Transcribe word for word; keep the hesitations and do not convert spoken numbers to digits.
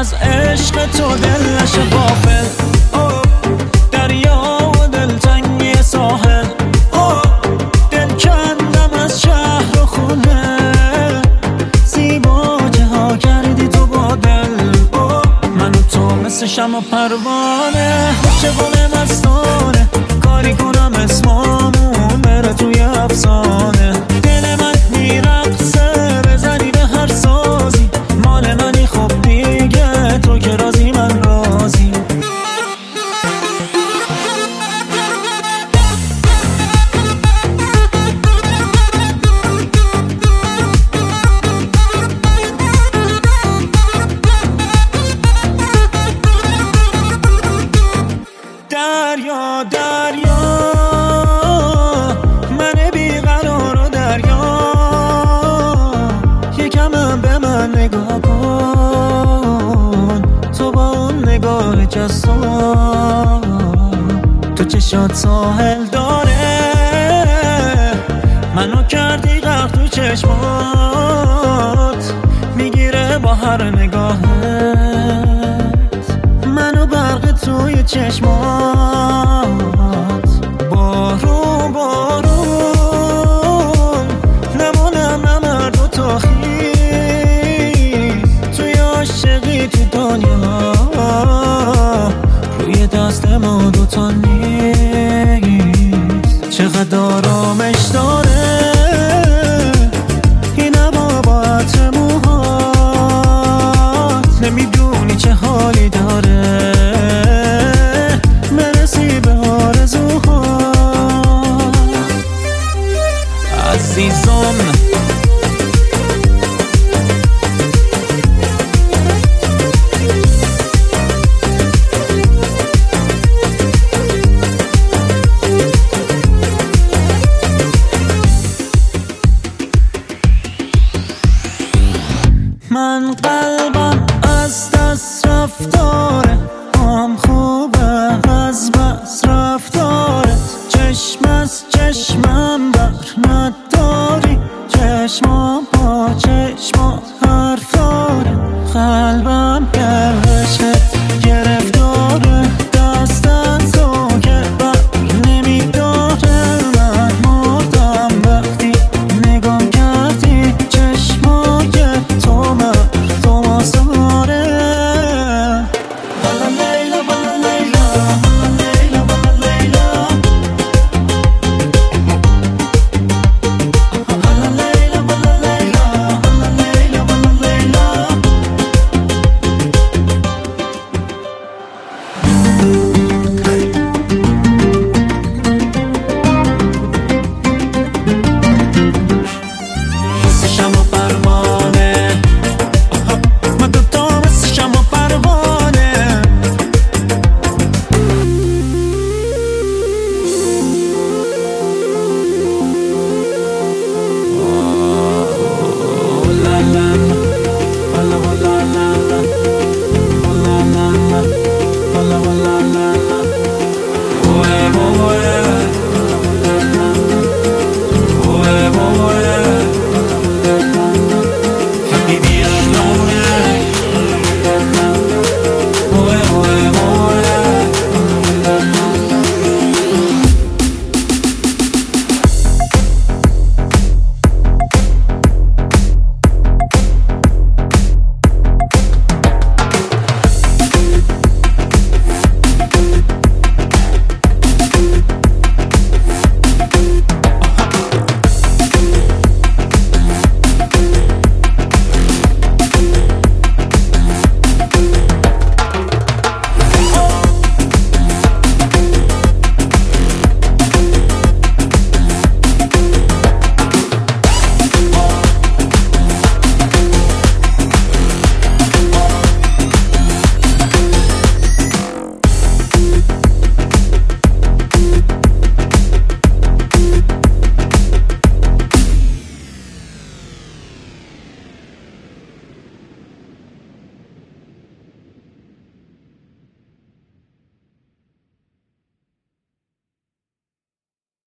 از عشق تو دل نشه غافل. دریا و دلتنگی ساحل، دل کندم از شهر و خونه، زیبا جها کردی تو با دل. من و تو مثل شمع و پروانه، چگونه مستانه کاری کنم اسمامون بره توی افسانه. دل من میرقصه بزنی به هر سازی، مال منی خب دیگه تو که رازی من رازی. دریا دریا من بیقرار و دریا، یکم به من نگاه کن تو با اون نگاه جسور. تو چشات ساحل داره، منو کردی غرق تو چشمات، میگیره با هر نگاهت منو برق توی چشمات. بارون بارون نمونم نمرد و تا خیز، توی عاشقی تو دنیا روی دست ما دوتا نیست. چقدر آرامش داری